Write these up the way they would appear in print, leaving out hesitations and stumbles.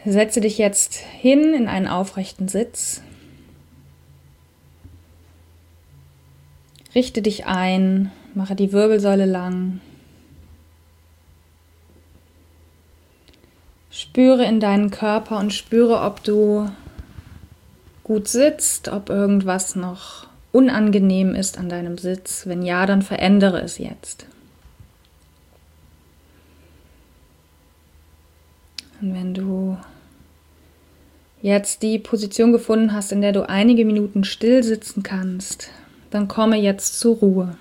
Setze dich jetzt hin in einen aufrechten Sitz. Richte dich ein, mache die Wirbelsäule lang. Spüre in deinen Körper und spüre, ob du gut sitzt, ob irgendwas noch unangenehm ist an deinem Sitz. Wenn ja, dann verändere es jetzt. Und wenn du jetzt die Position gefunden hast, in der du einige Minuten still sitzen kannst, dann komme jetzt zur Ruhe.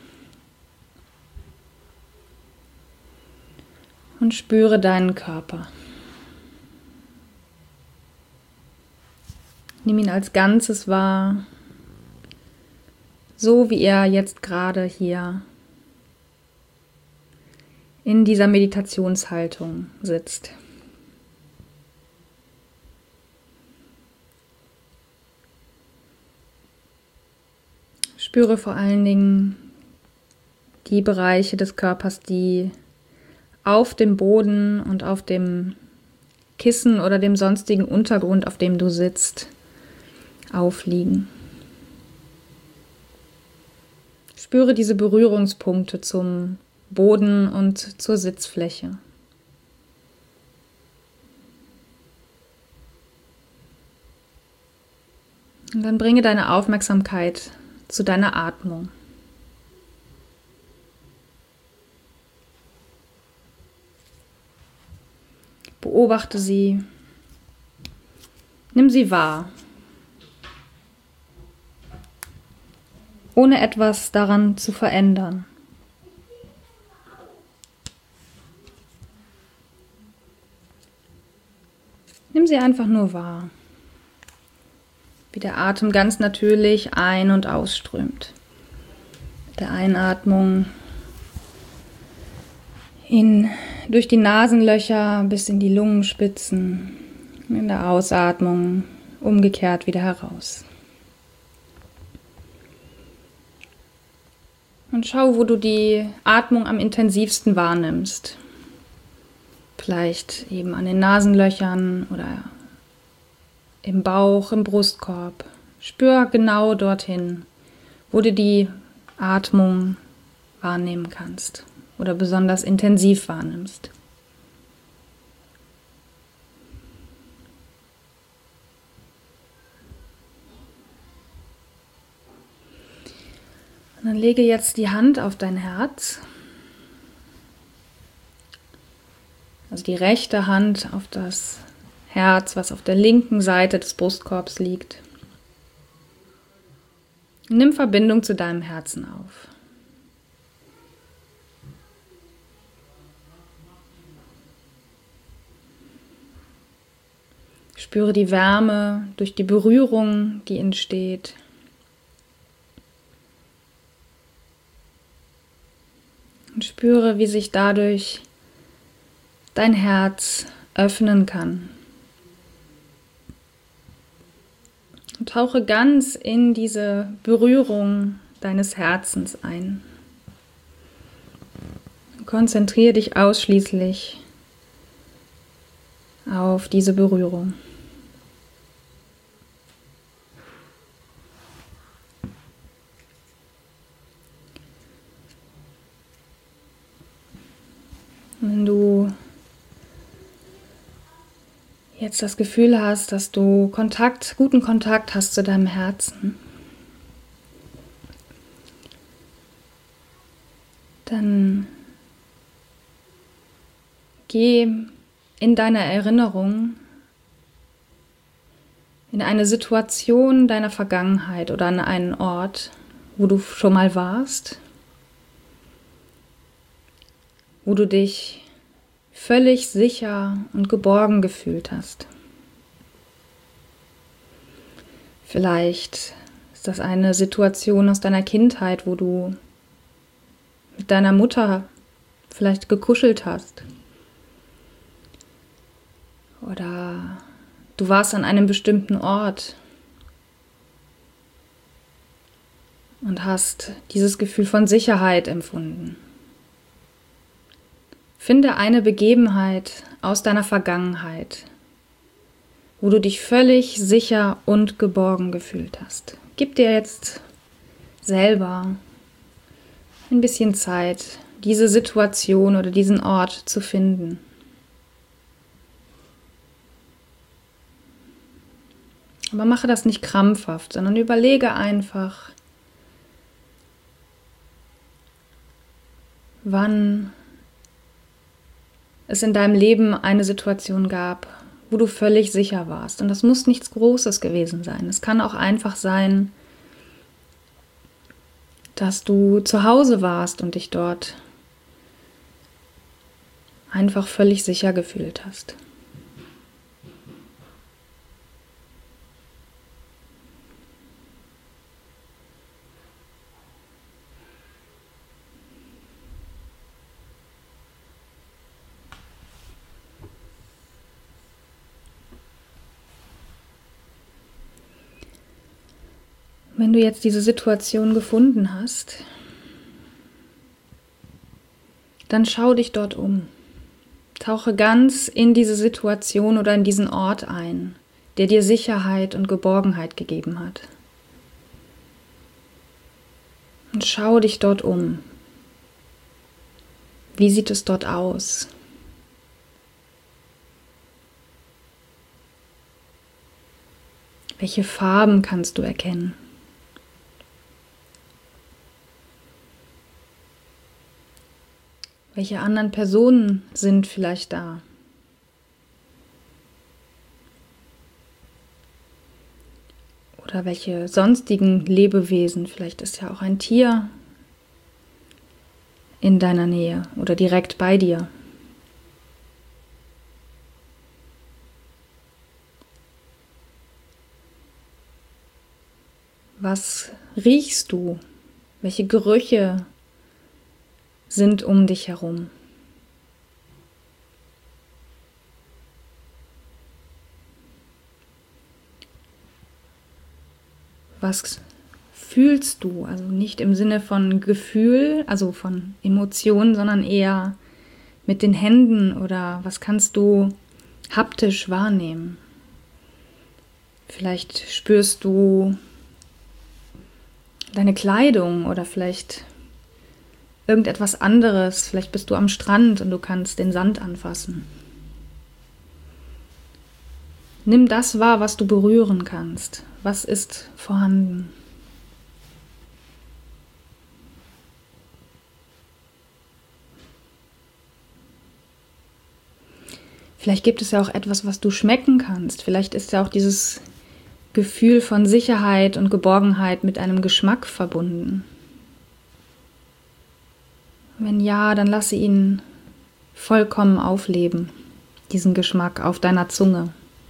Und spüre deinen Körper. Nimm ihn als Ganzes wahr, so wie er jetzt gerade hier in dieser Meditationshaltung sitzt. Spüre vor allen Dingen die Bereiche des Körpers, die auf dem Boden und auf dem Kissen oder dem sonstigen Untergrund, auf dem du sitzt, aufliegen. Spüre diese Berührungspunkte zum Boden und zur Sitzfläche. Und dann bringe deine Aufmerksamkeit zu deiner Atmung. Beobachte sie, nimm sie wahr, ohne etwas daran zu verändern. Nimm sie einfach nur wahr, wie der Atem ganz natürlich ein- und ausströmt. Mit der Einatmung durch die Nasenlöcher bis in die Lungenspitzen, in der Ausatmung umgekehrt wieder heraus. Und schau, wo du die Atmung am intensivsten wahrnimmst. Vielleicht eben an den Nasenlöchern oder im Bauch, im Brustkorb. Spür genau dorthin, wo du die Atmung wahrnehmen kannst oder besonders intensiv wahrnimmst. Und dann lege jetzt die Hand auf dein Herz. Also die rechte Hand auf das Herz, was auf der linken Seite des Brustkorbs liegt. Nimm Verbindung zu deinem Herzen auf. Spüre die Wärme durch die Berührung, die entsteht. Und spüre, wie sich dadurch dein Herz öffnen kann. Und tauche ganz in diese Berührung deines Herzens ein. Konzentriere dich ausschließlich auf diese Berührung. Wenn du jetzt das Gefühl hast, dass du guten Kontakt hast zu deinem Herzen, dann geh in deiner Erinnerung in eine Situation deiner Vergangenheit oder an einen Ort, wo du schon mal warst, wo du dich völlig sicher und geborgen gefühlt hast. Vielleicht ist das eine Situation aus deiner Kindheit, wo du mit deiner Mutter vielleicht gekuschelt hast. Oder du warst an einem bestimmten Ort und hast dieses Gefühl von Sicherheit empfunden. Finde eine Begebenheit aus deiner Vergangenheit, wo du dich völlig sicher und geborgen gefühlt hast. Gib dir jetzt selber ein bisschen Zeit, diese Situation oder diesen Ort zu finden. Aber mache das nicht krampfhaft, sondern überlege einfach, wann es in deinem Leben eine Situation gab, wo du völlig sicher warst. Und das muss nichts Großes gewesen sein. Es kann auch einfach sein, dass du zu Hause warst und dich dort einfach völlig sicher gefühlt hast. Wenn du jetzt diese Situation gefunden hast, dann schau dich dort um. Tauche ganz in diese Situation oder in diesen Ort ein, der dir Sicherheit und Geborgenheit gegeben hat. Und schau dich dort um. Wie sieht es dort aus? Welche Farben kannst du erkennen? Welche anderen Personen sind vielleicht da? Oder welche sonstigen Lebewesen? Vielleicht ist ja auch ein Tier in deiner Nähe oder direkt bei dir. Was riechst du? Welche Gerüche sind um dich herum? Was fühlst du? Also nicht im Sinne von Gefühl, also von Emotionen, sondern eher mit den Händen, oder was kannst du haptisch wahrnehmen? Vielleicht spürst du deine Kleidung oder vielleicht irgendetwas anderes. Vielleicht bist du am Strand und du kannst den Sand anfassen. Nimm das wahr, was du berühren kannst. Was ist vorhanden? Vielleicht gibt es ja auch etwas, was du schmecken kannst. Vielleicht ist ja auch dieses Gefühl von Sicherheit und Geborgenheit mit einem Geschmack verbunden. Wenn ja, dann lasse ihn vollkommen aufleben, diesen Geschmack auf deiner Zunge.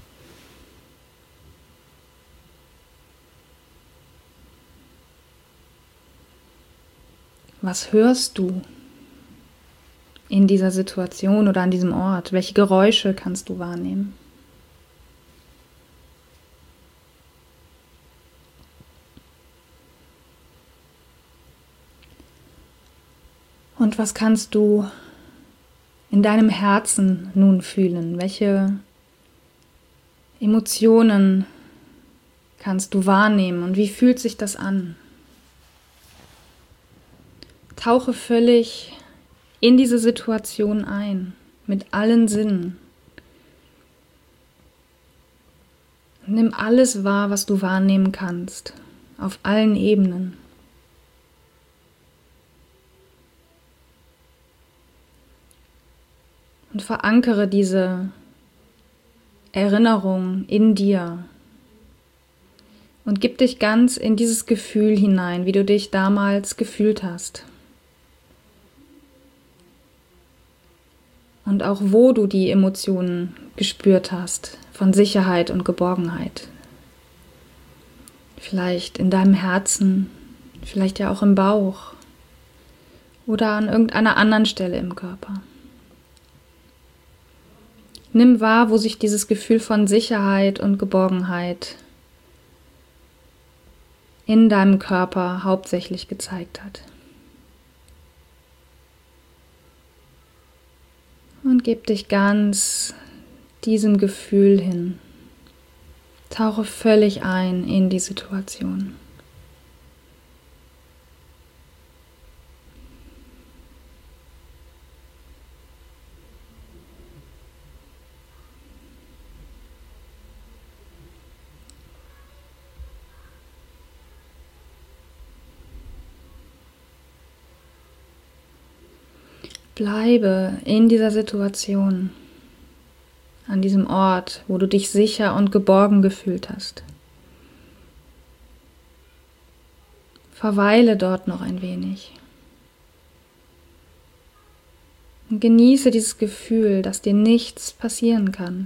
Was hörst du in dieser Situation oder an diesem Ort? Welche Geräusche kannst du wahrnehmen? Und was kannst du in deinem Herzen nun fühlen? Welche Emotionen kannst du wahrnehmen und wie fühlt sich das an? Tauche völlig in diese Situation ein, mit allen Sinnen. Nimm alles wahr, was du wahrnehmen kannst, auf allen Ebenen. Und verankere diese Erinnerung in dir und gib dich ganz in dieses Gefühl hinein, wie du dich damals gefühlt hast. Und auch wo du die Emotionen gespürt hast, von Sicherheit und Geborgenheit. Vielleicht in deinem Herzen, vielleicht ja auch im Bauch oder an irgendeiner anderen Stelle im Körper. Nimm wahr, wo sich dieses Gefühl von Sicherheit und Geborgenheit in deinem Körper hauptsächlich gezeigt hat. Und gib dich ganz diesem Gefühl hin. Tauche völlig ein in die Situation. Bleibe in dieser Situation, an diesem Ort, wo du dich sicher und geborgen gefühlt hast. Verweile dort noch ein wenig. Und genieße dieses Gefühl, dass dir nichts passieren kann.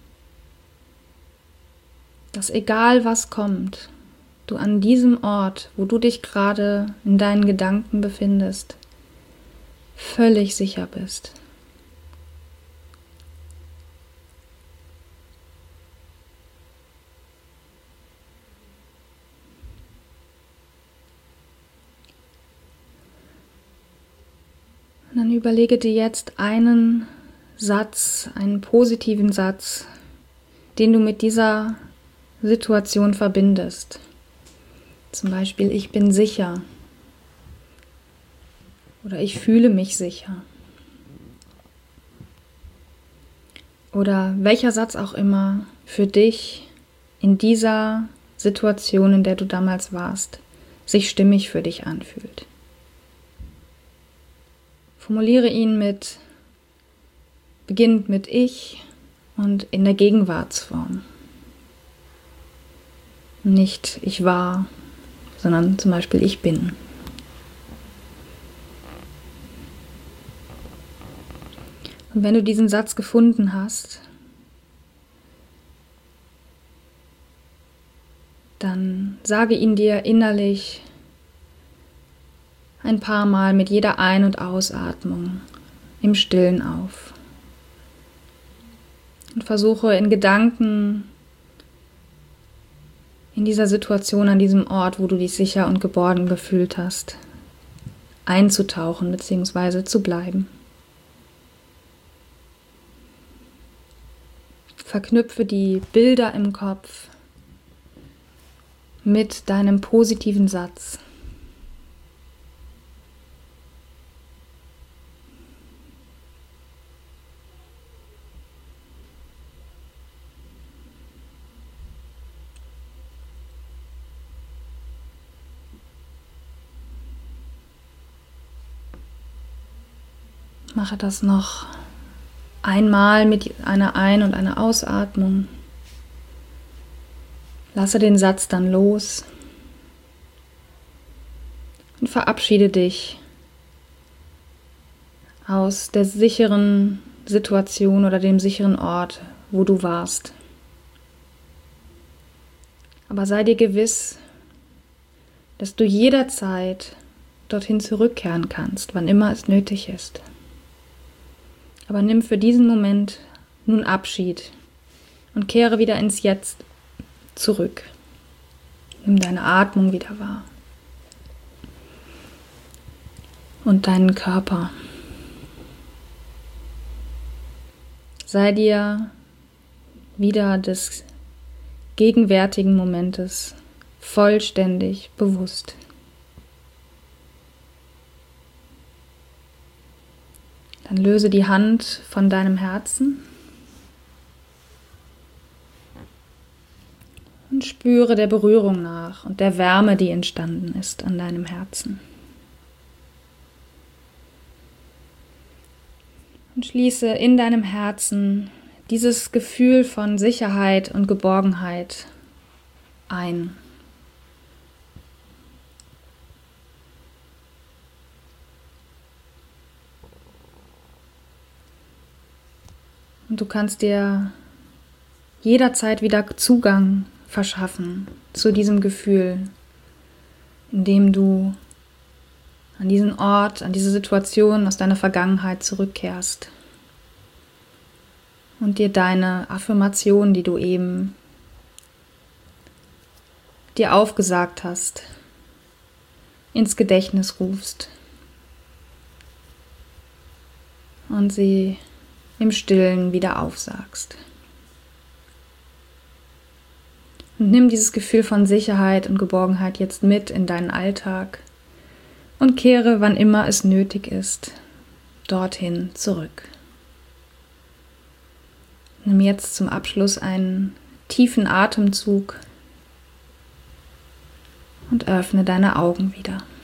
Dass egal was kommt, du an diesem Ort, wo du dich gerade in deinen Gedanken befindest, völlig sicher bist. Und dann überlege dir jetzt einen Satz, einen positiven Satz, den du mit dieser Situation verbindest. Zum Beispiel, ich bin sicher. Oder ich fühle mich sicher. Oder welcher Satz auch immer für dich in dieser Situation, in der du damals warst, sich stimmig für dich anfühlt. Formuliere ihn beginnend mit ich und in der Gegenwartsform. Nicht ich war, sondern zum Beispiel ich bin. Und wenn du diesen Satz gefunden hast, dann sage ihn dir innerlich ein paar Mal mit jeder Ein- und Ausatmung im Stillen auf. Und versuche in Gedanken in dieser Situation, an diesem Ort, wo du dich sicher und geborgen gefühlt hast, einzutauchen bzw. zu bleiben. Verknüpfe die Bilder im Kopf mit deinem positiven Satz. Mache das noch einmal mit einer Ein- und einer Ausatmung. Lasse den Satz dann los und verabschiede dich aus der sicheren Situation oder dem sicheren Ort, wo du warst. Aber sei dir gewiss, dass du jederzeit dorthin zurückkehren kannst, wann immer es nötig ist. Aber nimm für diesen Moment nun Abschied und kehre wieder ins Jetzt zurück. Nimm deine Atmung wieder wahr und deinen Körper. Sei dir wieder des gegenwärtigen Momentes vollständig bewusst. Dann löse die Hand von deinem Herzen und spüre der Berührung nach und der Wärme, die entstanden ist an deinem Herzen. Und schließe in deinem Herzen dieses Gefühl von Sicherheit und Geborgenheit ein. Und du kannst dir jederzeit wieder Zugang verschaffen zu diesem Gefühl, indem du an diesen Ort, an diese Situation aus deiner Vergangenheit zurückkehrst und dir deine Affirmation, die du eben dir aufgesagt hast, ins Gedächtnis rufst und sie im Stillen wieder aufsagst. Und nimm dieses Gefühl von Sicherheit und Geborgenheit jetzt mit in deinen Alltag und kehre, wann immer es nötig ist, dorthin zurück. Nimm jetzt zum Abschluss einen tiefen Atemzug und öffne deine Augen wieder.